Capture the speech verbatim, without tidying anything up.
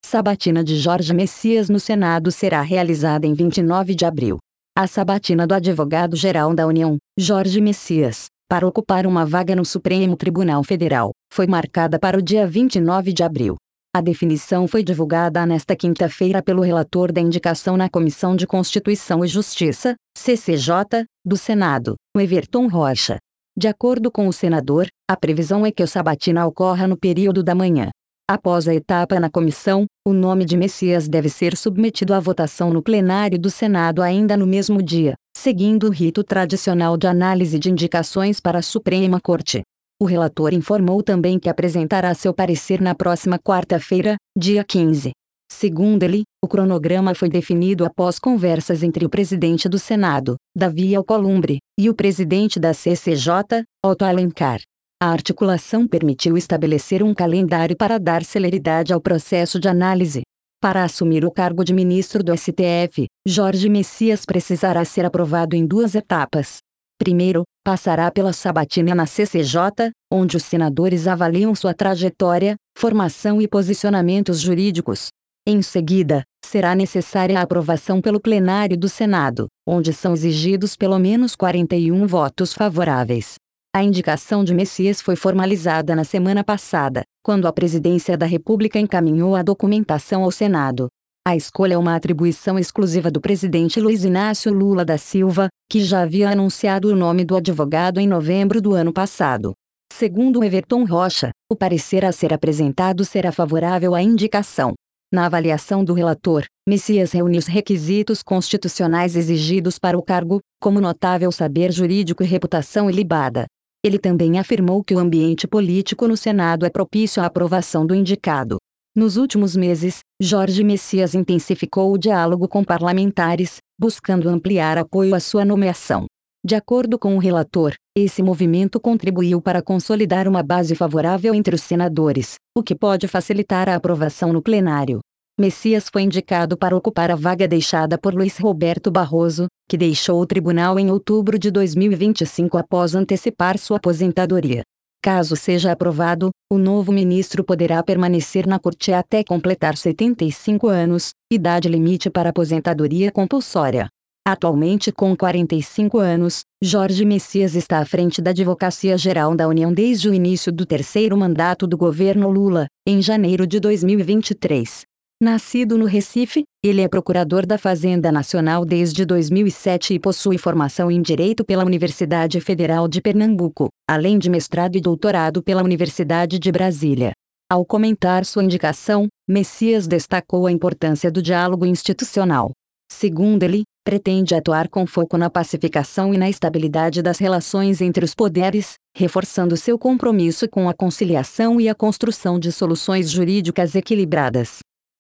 Sabatina de Jorge Messias no Senado será realizada em vinte e nove de abril. A sabatina do advogado-geral da União, Jorge Messias, para ocupar uma vaga no Supremo Tribunal Federal, foi marcada para o dia vinte e nove de abril. A definição foi divulgada nesta quinta-feira pelo relator da indicação na Comissão de Constituição e Justiça, C C J, do Senado, o Everton Rocha. De acordo com o senador, a previsão é que a sabatina ocorra no período da manhã. Após a etapa na comissão, o nome de Messias deve ser submetido à votação no plenário do Senado ainda no mesmo dia, seguindo o rito tradicional de análise de indicações para a Suprema Corte. O relator informou também que apresentará seu parecer na próxima quarta-feira, dia quinze. Segundo ele, o cronograma foi definido após conversas entre o presidente do Senado, Davi Alcolumbre, e o presidente da C C J, Otto Alencar. A articulação permitiu estabelecer um calendário para dar celeridade ao processo de análise. Para assumir o cargo de ministro do S T F, Jorge Messias precisará ser aprovado em duas etapas. Primeiro, passará pela sabatina na C C J, onde os senadores avaliam sua trajetória, formação e posicionamentos jurídicos. Em seguida, será necessária a aprovação pelo plenário do Senado, onde são exigidos pelo menos quarenta e um votos favoráveis. A indicação de Messias foi formalizada na semana passada, quando a Presidência da República encaminhou a documentação ao Senado. A escolha é uma atribuição exclusiva do presidente Luiz Inácio Lula da Silva, que já havia anunciado o nome do advogado em novembro do ano passado. Segundo Everton Rocha, o parecer a ser apresentado será favorável à indicação. Na avaliação do relator, Messias reúne os requisitos constitucionais exigidos para o cargo, como notável saber jurídico e reputação ilibada. Ele também afirmou que o ambiente político no Senado é propício à aprovação do indicado. Nos últimos meses, Jorge Messias intensificou o diálogo com parlamentares, buscando ampliar apoio à sua nomeação. De acordo com o relator, esse movimento contribuiu para consolidar uma base favorável entre os senadores, o que pode facilitar a aprovação no plenário. Messias foi indicado para ocupar a vaga deixada por Luiz Roberto Barroso, que deixou o tribunal em outubro de dois mil e vinte e cinco após antecipar sua aposentadoria. Caso seja aprovado, o novo ministro poderá permanecer na corte até completar setenta e cinco anos, idade limite para aposentadoria compulsória. Atualmente com quarenta e cinco anos, Jorge Messias está à frente da Advocacia Geral da União desde o início do terceiro mandato do governo Lula, em janeiro de dois mil e vinte e três. Nascido no Recife, ele é procurador da Fazenda Nacional desde dois mil e sete e possui formação em Direito pela Universidade Federal de Pernambuco, além de mestrado e doutorado pela Universidade de Brasília. Ao comentar sua indicação, Messias destacou a importância do diálogo institucional. Segundo ele, pretende atuar com foco na pacificação e na estabilidade das relações entre os poderes, reforçando seu compromisso com a conciliação e a construção de soluções jurídicas equilibradas.